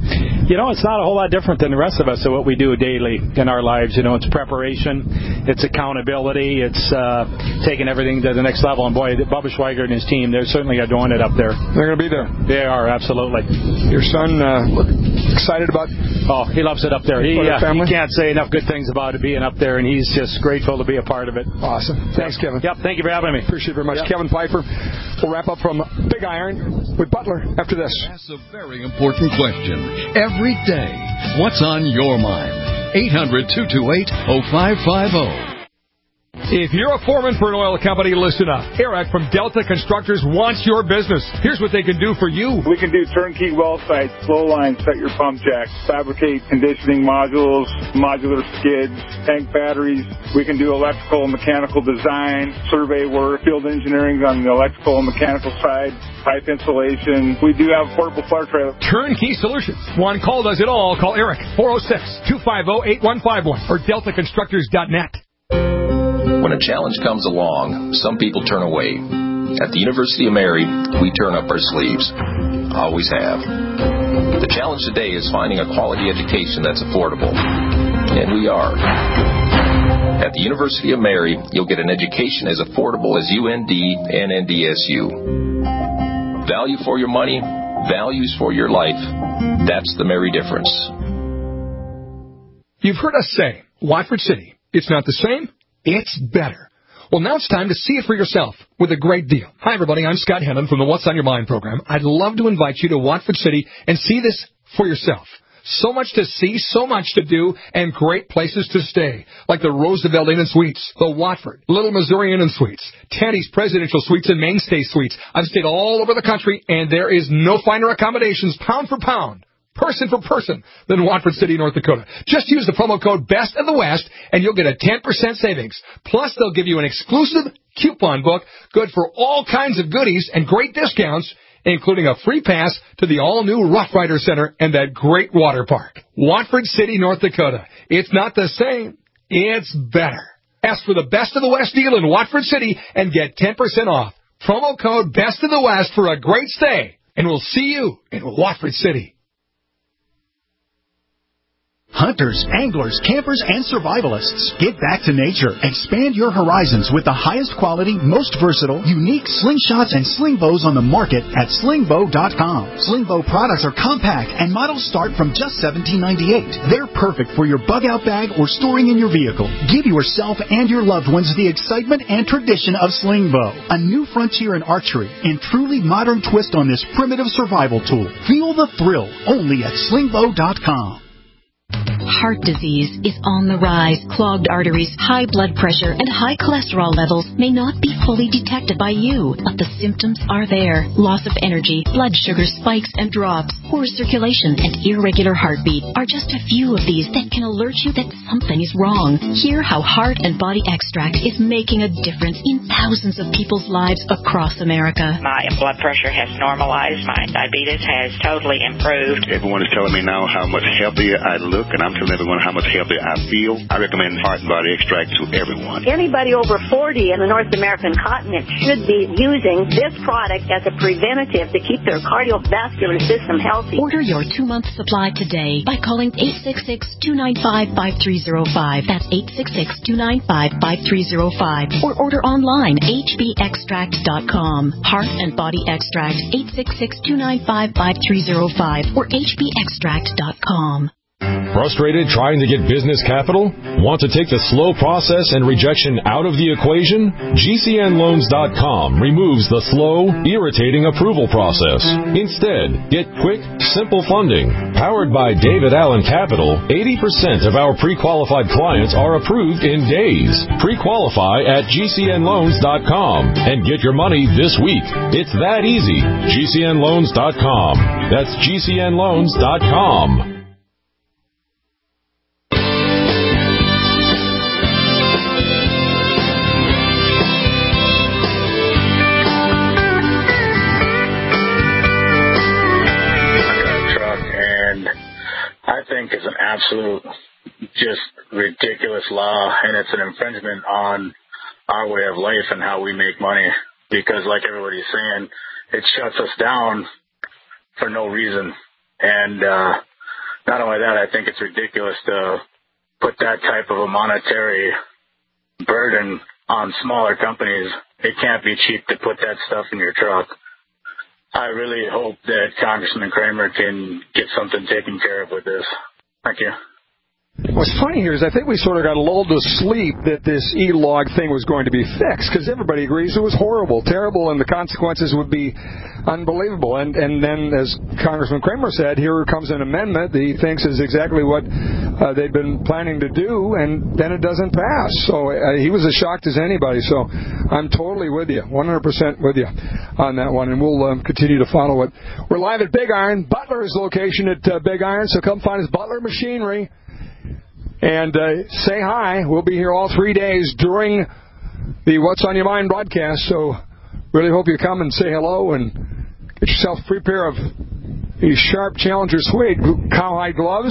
You know, it's not a whole lot different than the rest of us of what we do daily in our lives. You know, it's preparation, it's accountability, it's uh, taking everything to the next level. And, boy, Bubba Schweiger and his team, they're certainly doing it up there. They're going to be there. They are, absolutely. Your son, uh, look excited about Oh, he loves it up there. He, uh, family? he can't say enough good things about it being up there, and he's just grateful to be a part of it. Awesome. Thanks, Kevin. Yep, thank you for having me. Appreciate it very much. Yep. Kevin Pfeiffer. We'll wrap up from Big Iron with Butler after this. That's a very important question. Every day, what's on your mind? eight hundred, two two eight, oh five five oh. If you're a foreman for an oil company, listen up. Eric from Delta Constructors wants your business. Here's what they can do for you. We can do turnkey well sites, flow lines, set your pump jacks, fabricate conditioning modules, modular skids, tank batteries. We can do electrical and mechanical design, survey work, field engineering on the electrical and mechanical side, pipe installation. We do have portable floor trailer. Turnkey Solutions. One call does it all. Call Eric, four oh six, two five oh, eight one five one or delta constructors dot net. When a challenge comes along, some people turn away. At the University of Mary, we turn up our sleeves. Always have. The challenge today is finding a quality education that's affordable. And we are. At the University of Mary, you'll get an education as affordable as U N D and N D S U. Value for your money, values for your life. That's the Mary difference. You've heard us say, Watford City, it's not the same, it's better. Well, now it's time to see it for yourself with a great deal. Hi, everybody. I'm Scott Hennon from the What's on Your Mind program. I'd love to invite you to Watford City and see this for yourself. So much to see, so much to do, and great places to stay, like the Roosevelt Inn and Suites, the Watford, Little Missouri Inn and Suites, Tandy's Presidential Suites, and Mainstay Suites. I've stayed all over the country, and there is no finer accommodations, pound for pound, person for person, than Watford City, North Dakota. Just use the promo code BEST of the West, and you'll get a ten percent savings. Plus, they'll give you an exclusive coupon book, good for all kinds of goodies and great discounts, including a free pass to the all-new Rough Rider Center and that great water park. Watford City, North Dakota. It's not the same. It's better. Ask for the Best of the West deal in Watford City and get ten percent off. Promo code BEST of the West for a great stay. And we'll see you in Watford City. Hunters, anglers, campers, and survivalists, get back to nature. Expand your horizons with the highest quality, most versatile, unique slingshots and sling bows on the market at sling bow dot com. Sling bow products are compact and models start from just seventeen ninety-eight. They're perfect for your bug-out bag or storing in your vehicle. Give yourself and your loved ones the excitement and tradition of sling bow, a new frontier in archery and truly modern twist on this primitive survival tool. Feel the thrill only at sling bow dot com. Heart disease is on the rise. Clogged arteries, high blood pressure, and high cholesterol levels may not be fully detected by you, but the symptoms are there. Loss of energy, blood sugar spikes and drops, poor circulation, and irregular heartbeat are just a few of these that can alert you that something is wrong. Hear how Heart and Body Extract is making a difference in thousands of people's lives across America. My blood pressure has normalized. My diabetes has totally improved. Everyone is telling me now how much healthier I look, and I'm telling everyone how much healthier I feel. I recommend Heart and Body Extract to everyone. Anybody over forty in the North American continent should be using this product as a preventative to keep their cardiovascular system healthy. Order your two-month supply today by calling eight six six, two nine five, five three zero five. That's eight six six, two nine five, five three zero five. Or order online, h b extract dot com. Heart and Body Extract, eight six six, two nine five, five three zero five or h b extract dot com. Frustrated trying to get business capital? Want to take the slow process and rejection out of the equation? G C N loans dot com removes the slow, irritating approval process. Instead, get quick, simple funding. Powered by David Allen Capital, eighty percent of our pre-qualified clients are approved in days. Pre-qualify at G C N loans dot com and get your money this week. It's that easy. G C N loans dot com. That's G C N loans dot com. Is an absolute just ridiculous law, and it's an infringement on our way of life and how we make money, because like everybody's saying, it shuts us down for no reason. And uh not only that, I think it's ridiculous to put that type of a monetary burden on smaller companies. It can't be cheap to put that stuff in your truck. I really hope that Congressman Kramer can get something taken care of with this. Thank you. What's funny here is I think we sort of got lulled to sleep that this e-log thing was going to be fixed because everybody agrees it was horrible, terrible, and the consequences would be unbelievable. And and then, as Congressman Kramer said, here comes an amendment that he thinks is exactly what uh, they've been planning to do, and then it doesn't pass. So uh, he was as shocked as anybody. So I'm totally with you, one hundred percent with you on that one, and we'll um, continue to follow it. We're live at Big Iron, Butler's location at uh, Big Iron, so come find us, Butler Machinery. And uh, say hi. We'll be here all three days during the What's on Your Mind broadcast. So really hope you come and say hello and get yourself a free pair of these Sharp Challenger Suede cowhide gloves.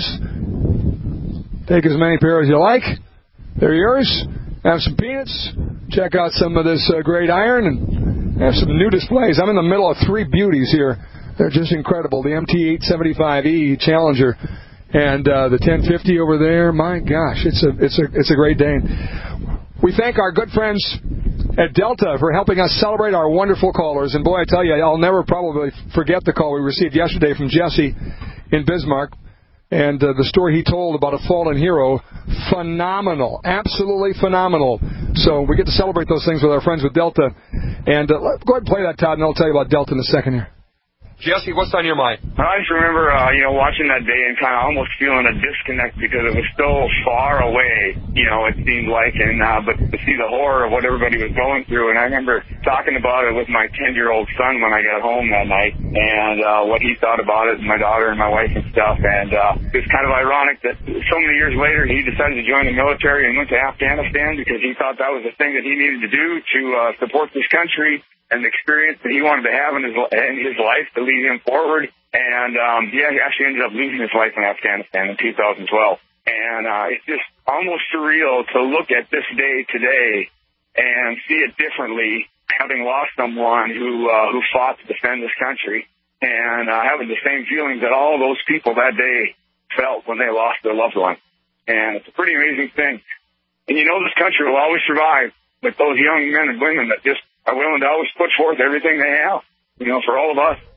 Take as many pairs as you like. They're yours. Have some peanuts. Check out some of this uh, great iron and have some new displays. I'm in the middle of three beauties here. They're just incredible. The M T eight seventy-five E Challenger. And uh, the ten fifty over there, my gosh, it's a it's a it's a great day. We thank our good friends at Delta for helping us celebrate our wonderful callers. And boy, I tell you, I'll never probably forget the call we received yesterday from Jesse in Bismarck, and uh, the story he told about a fallen hero. Phenomenal, absolutely phenomenal. So we get to celebrate those things with our friends with Delta. And uh, go ahead and play that, Todd, and I'll tell you about Delta in a second here. Jesse, what's on your mind? I just remember, uh, you know, watching that day and kind of almost feeling a disconnect because it was so far away, you know, it seemed like, and uh, but to see the horror of what everybody was going through. And I remember talking about it with my ten-year-old son when I got home that night, and uh, what he thought about it, and my daughter and my wife and stuff. And uh, it's kind of ironic that so many years later he decided to join the military and went to Afghanistan because he thought that was the thing that he needed to do to uh, support this country and the experience that he wanted to have in his in his life to lead him forward. And, um, yeah, he actually ended up losing his life in Afghanistan in two thousand twelve. And uh, it's just almost surreal to look at this day today and see it differently, having lost someone who uh, who fought to defend this country and uh, having the same feelings that all those people that day felt when they lost their loved one. And it's a pretty amazing thing. And you know this country will always survive with those young men and women that just are willing to always put forth everything they have, you know, for all of us.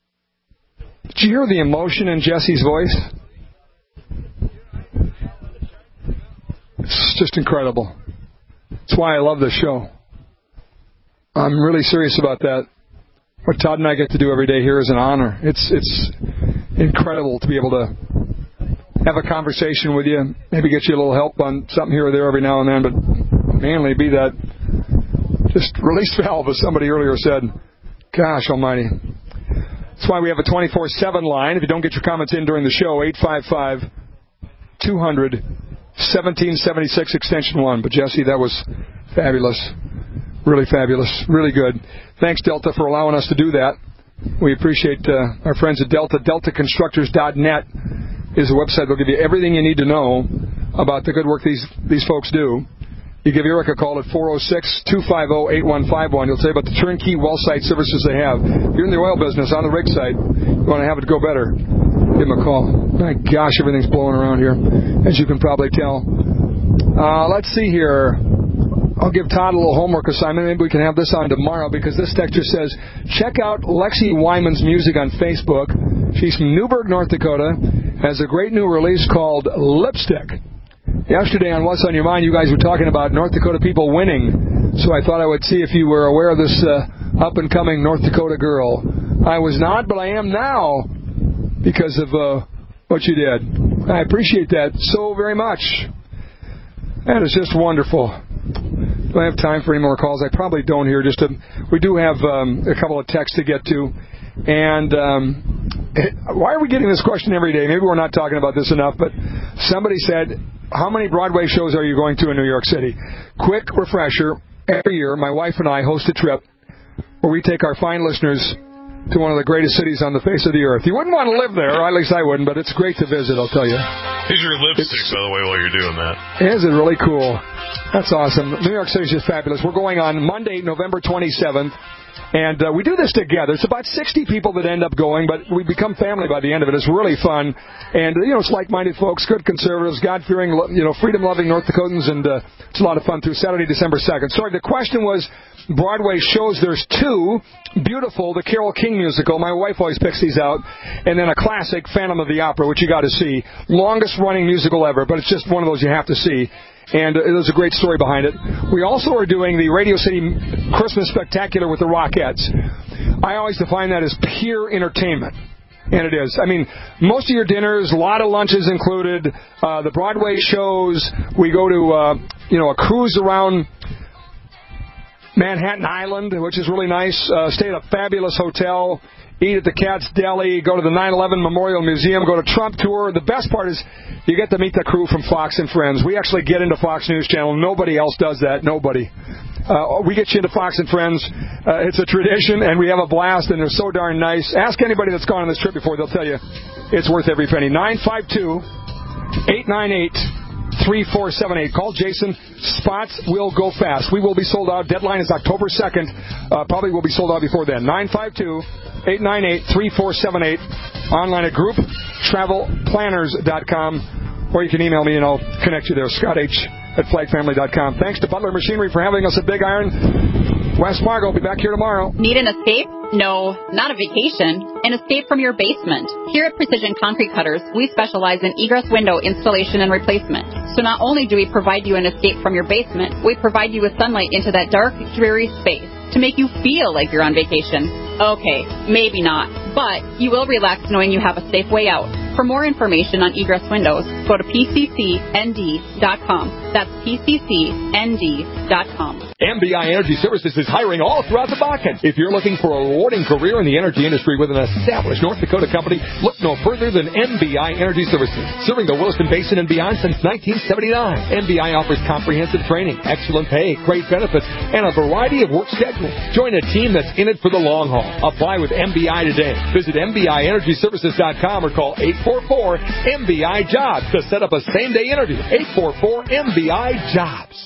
Did you hear the emotion in Jesse's voice? It's just incredible. That's why I love this show. I'm really serious about that. What Todd and I get to do every day here is an honor. It's it's incredible to be able to have a conversation with you, maybe get you a little help on something here or there every now and then, but mainly be that just release valve, as somebody earlier said. Gosh almighty. That's why we have a twenty-four seven line. If you don't get your comments in during the show, eight five five, two hundred, seventeen seventy-six, extension one. But, Jesse, that was fabulous. Really fabulous. Really good. Thanks, Delta, for allowing us to do that. We appreciate uh, our friends at Delta. Delta Constructors dot net is a website that will give you everything you need to know about the good work these, these folks do. You give Eric a call at four oh six, two five oh, eight one five one. He'll tell you about the turnkey well site services they have. If you're in the oil business, on the rig site, you want to have it go better, give them a call. My gosh, everything's blowing around here, as you can probably tell. Uh, let's see here. I'll give Todd a little homework assignment. Maybe we can have this on tomorrow, because this texture says, check out Lexi Wyman's music on Facebook. She's from Newburgh, North Dakota, has a great new release called Lipstick. Yesterday on What's on Your Mind, you guys were talking about North Dakota people winning, so I thought I would see if you were aware of this uh, up-and-coming North Dakota girl. I was not, but I am now because of uh, what you did. I appreciate that so very much. That is just wonderful. Do I have time for any more calls? I probably don't here. Just to, we do have um, a couple of texts to get to. And um, why are we getting this question every day? Maybe we're not talking about this enough, but somebody said, how many Broadway shows are you going to in New York City? Quick refresher, every year my wife and I host a trip where we take our fine listeners to one of the greatest cities on the face of the earth. You wouldn't want to live there, or at least I wouldn't, but it's great to visit, I'll tell you. Here's your lipstick, it's, by the way, while you're doing that. Isn't it really cool? That's awesome. New York City is just fabulous. We're going on Monday, November twenty-seventh And uh, we do this together. It's about sixty people that end up going, but we become family by the end of it. It's really fun. And, uh, you know, it's like-minded folks, good conservatives, God-fearing, you know, freedom-loving North Dakotans, and uh, it's a lot of fun through Saturday, December second. Sorry, the question was Broadway shows. There's two. Beautiful, the Carole King musical. My wife always picks these out. And then a classic, Phantom of the Opera, which you got to see. Longest-running musical ever, but it's just one of those you have to see. And uh, there's a great story behind it. We also are doing the Radio City Christmas Spectacular with the Rockettes. I always define that as pure entertainment. And it is. I mean, most of your dinners, a lot of lunches included, uh, the Broadway shows. We go to, uh, you know, a cruise around Manhattan Island, which is really nice. Uh, stay at a fabulous hotel. Eat at the Cat's Deli, go to the nine eleven Memorial Museum, go to Trump Tour. The best part is you get to meet the crew from Fox and Friends. We actually get into Fox News Channel. Nobody else does that. Nobody. Uh, we get you into Fox and Friends. Uh, it's a tradition, and we have a blast, and they're so darn nice. Ask anybody that's gone on this trip before. They'll tell you it's worth every penny. nine five two, eight nine eight, three four seven eight. Call Jason. Spots will go fast. We will be sold out. Deadline is October second. Uh, probably will be sold out before then. nine five two, eight nine eight, three four seven eight. Online at group travel planners dot com. Or you can email me and I'll connect you there. Scott H. at flag family dot com. Thanks to Butler Machinery for having us at Big Iron. West Fargo will be back here tomorrow. Need an escape? No, not a vacation. An escape from your basement. Here at Precision Concrete Cutters, we specialize in egress window installation and replacement. So not only do we provide you an escape from your basement, we provide you with sunlight into that dark, dreary space to make you feel like you're on vacation. Okay, maybe not, but you will relax knowing you have a safe way out. For more information on egress windows, go to P C C N D dot com. That's P C C N D dot com. M B I Energy Services is hiring all throughout the Bakken. If you're looking for a rewarding career in the energy industry with an established North Dakota company, look no further than M B I Energy Services. Serving the Williston Basin and beyond since nineteen seventy-nine. M B I offers comprehensive training, excellent pay, great benefits, and a variety of work schedules. Join a team that's in it for the long haul. Apply with M B I today. Visit M B I Energy Services dot com or call eight four four M B I jobs to set up a same-day interview. eight four four M B I jobs.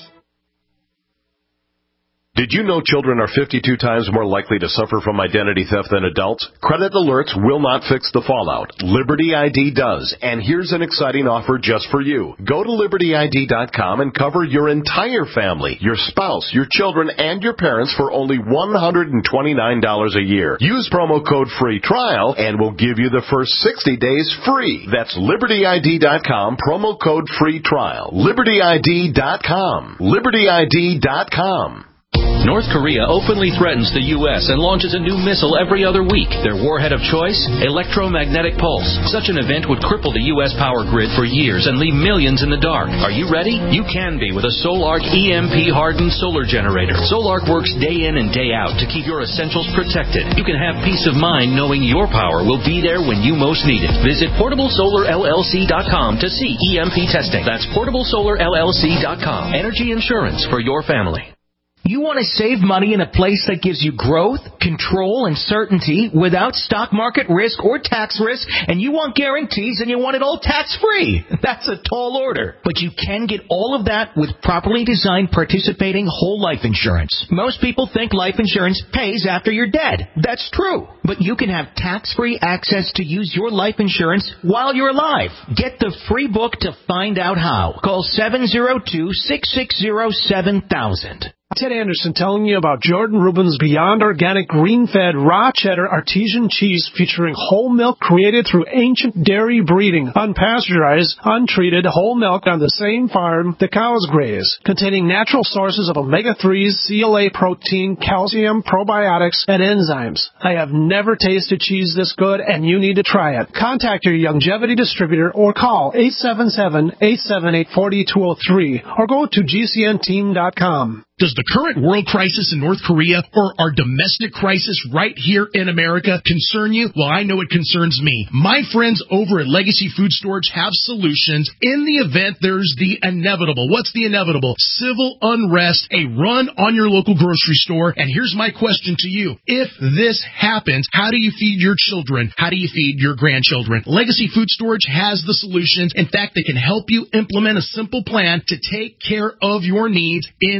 Did you know children are fifty-two times more likely to suffer from identity theft than adults? Credit alerts will not fix the fallout. Liberty I D does. And here's an exciting offer just for you. Go to Liberty I D dot com and cover your entire family, your spouse, your children, and your parents for only one hundred twenty-nine dollars a year. Use promo code FREE TRIAL and we'll give you the first sixty days free. That's Liberty I D dot com, promo code FREE TRIAL. Liberty I D dot com. Liberty I D dot com. North Korea openly threatens the U S and launches a new missile every other week. Their warhead of choice? Electromagnetic pulse. Such an event would cripple the U S power grid for years and leave millions in the dark. Are you ready? You can be with a Solarc E M P-hardened solar generator. Solarc works day in and day out to keep your essentials protected. You can have peace of mind knowing your power will be there when you most need it. Visit portable solar L L C dot com to see E M P testing. That's portable solar L L C dot com. Energy insurance for your family. You want to save money in a place that gives you growth, control, and certainty without stock market risk or tax risk, and you want guarantees and you want it all tax-free. That's a tall order. But you can get all of that with properly designed participating whole life insurance. Most people think life insurance pays after you're dead. That's true. But you can have tax-free access to use your life insurance while you're alive. Get the free book to find out how. Call seven oh two, six six oh, seven thousand. Ted Anderson telling you about Jordan Rubin's Beyond Organic Green-Fed Raw Cheddar Artesian Cheese featuring whole milk created through ancient dairy breeding, unpasteurized, untreated whole milk on the same farm the cows graze, containing natural sources of omega threes, C L A protein, calcium, probiotics, and enzymes. I have never tasted cheese this good, and you need to try it. Contact your Longevity distributor or call eight seven seven, eight seven eight, four two zero three or go to G C N team dot com. Does the current world crisis in North Korea or our domestic crisis right here in America concern you? Well, I know it concerns me. My friends over at Legacy Food Storage have solutions in the event there's the inevitable. What's the inevitable? Civil unrest, a run on your local grocery store. And here's my question to you. If this happens, how do you feed your children? How do you feed your grandchildren? Legacy Food Storage has the solutions. In fact, they can help you implement a simple plan to take care of your needs in the event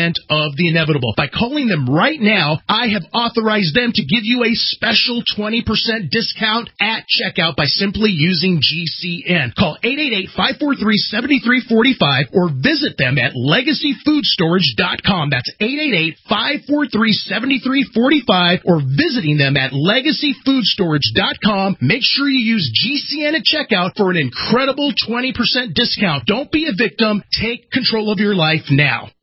prevent of the inevitable. By calling them right now, I have authorized them to give you a special twenty percent discount at checkout by simply using G C N. Call eight eight eight, five four three, seven three four five or visit them at legacy food storage dot com. That's eight eight eight, five four three, seven three four five or visiting them at legacy food storage dot com. Make sure you use G C N at checkout for an incredible twenty percent discount. Don't be a victim. Take control of your life now.